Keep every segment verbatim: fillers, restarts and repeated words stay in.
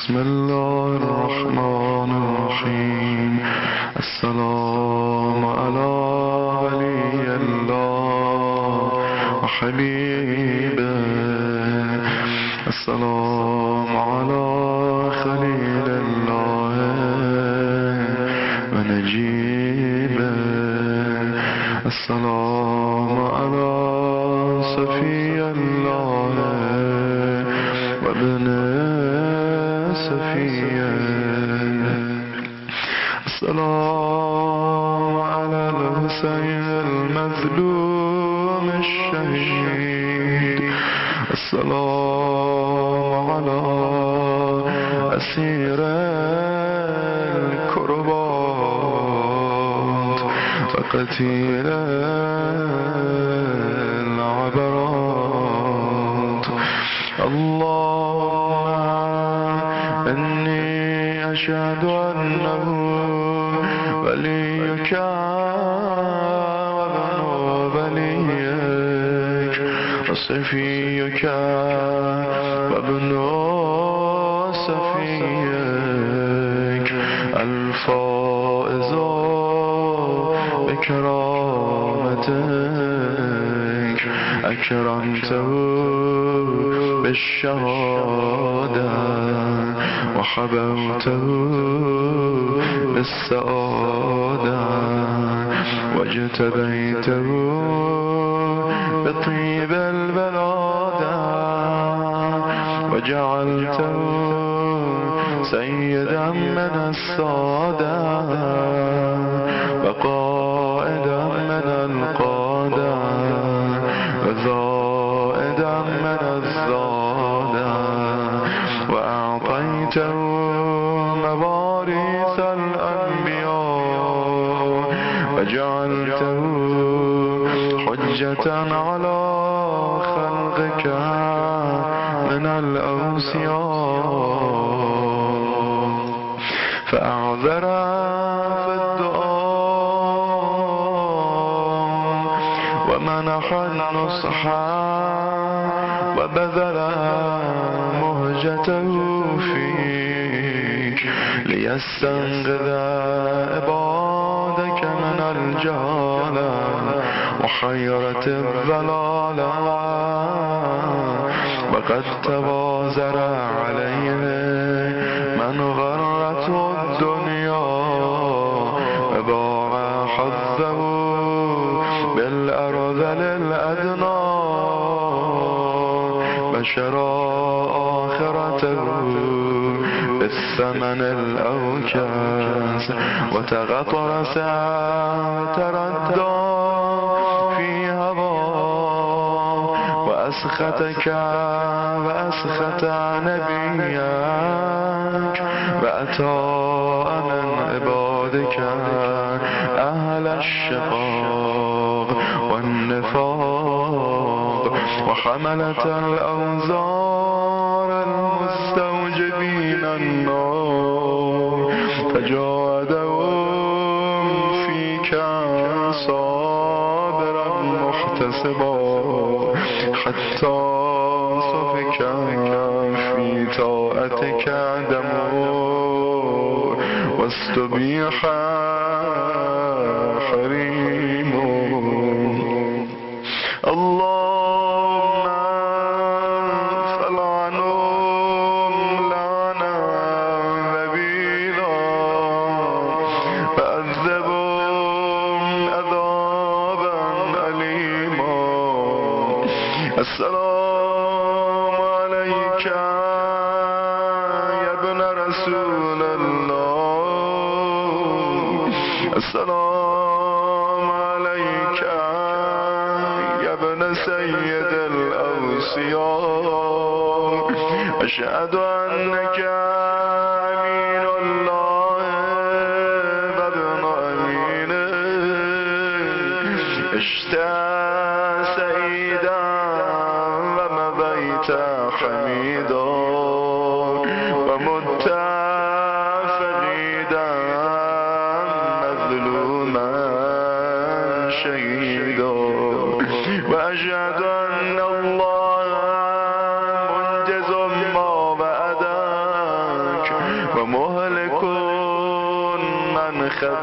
بسم الله الرحمن الرحیم. السلام علی ولی الله و حبیبه. السلام علی خلیل الله و نجیبه. السلام علی صفی الله و ابن صفیه. السلام على الحسين المظلوم الشهيد. السلام على أسير الكربات وقتيل العبرات. اللهم إني أشهد أنه وليك وابن وليك وصفيك وابن صفيك الفائز بكرامتك أكرمته بالشهادة وحبوته بالسعادة واجتبيته بطيب البلادة وجعلته سيدا من السادة وقائدا من القادة وزائدا من الزادة وأعطيته مواريث الأنبياء وجعلته حجة على خلقك من الأوصياء فأعذر في الدعاء ومنح النصح وبذل مهجته فيك ليستنقذ عبادك من الجهالة وحيرة الضلالة. وقد تبازر عليه من غرته الدنيا وباع حظه بالأرذل الأدنى وشرى آخرته بالثمن الأوكاس وتغطرس تردى في هواه وأسختك وأسخت نبيك وأتى من عبادك أهل الشقاق والنفاق وحملة الأوزار المستوجبين النار فجاهدهم فيك صابرا محتسبا حتى صفك في طاعتك دمه واستبيح حريمه. اللهم فلعنهم لعنا وبيلا فعذبهم عذابا أليما. السلام عليك يا ابن رسول الله. السلام عليك يا ابن سيد الأوصياء. أشهد أنك أمين الله وابن أمينه اشتى سيدا ومضيت حميدا ومت فقيدا مظلوما شهيدا. وأشهد أن الله منجز ما وعده ومهلك من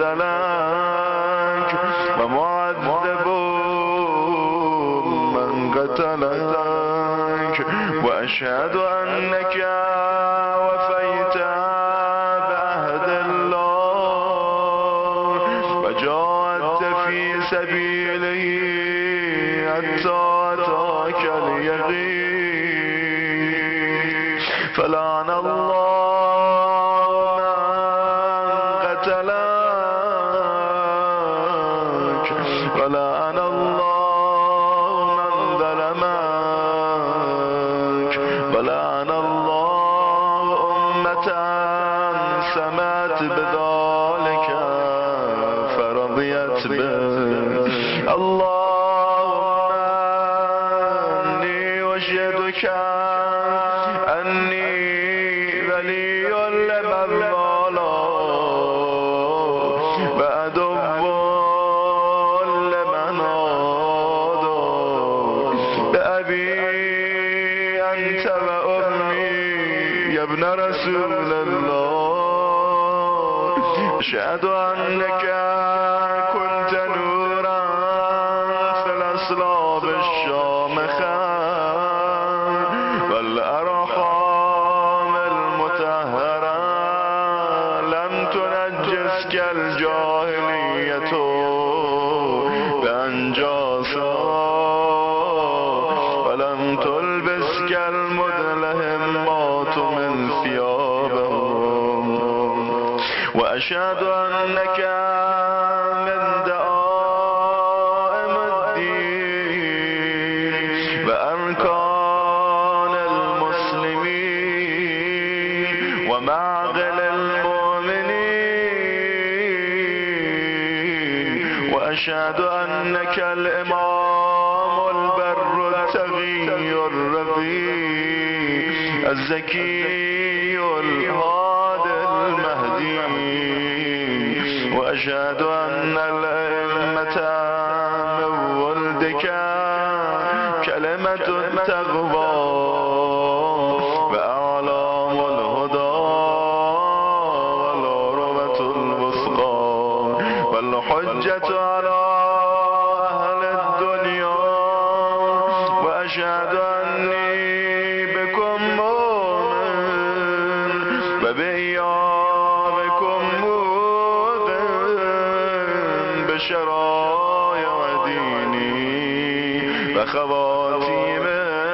خذلك ومعذب من قتلك وأشهد أنك وفيت بعهد الله وجاهدت في سبيله حتى أتاك اليقين فلعن الله من قتلك ولعن الله من ظلمك ولعن الله أمة سمت بذلك فرضيت به اللهم إني أشهدك أني ولي لمن والاه وعدو لمن عاداه بأبي أنت وأمي يا ابن رسول الله أشهد أنك كنت نورا في الأصلاب الشامخة والأرحام المطهرة لم تنجسك الجاهلية بأنجاسا ولم تلبسك المدلهمات من ثيابهم وأشهد أنك من دعائم الدين وأركان المسلمين ومعقل المؤمنين وأشهد أنك الإمام البر التقي الرضي الزكي الهادي المهدي وأشهد أن الأئمة من ولدك كلمة التقوى وأعلام الهدى والعروة الوثقى والحجة على أهل الدنيا وأشهد أني بكم مؤمن وبإيابكم موقن بشرائع ديني وخواتيم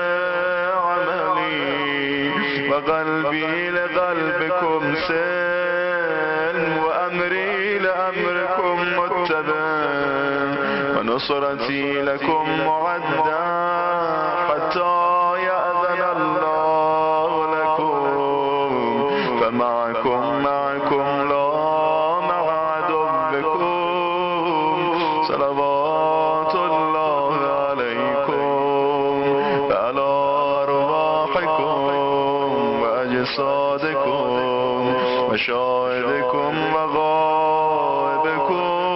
عملي وقلبي لقلبكم سلم وأمري لأمركم متبع ونصرتي لكم معدى حتى يأذن الله لكم فمعكم معكم لا مع عدوكم صلوات الله عليكم وعلى أرواحكم وأجسادكم وشاهدكم وغائبكم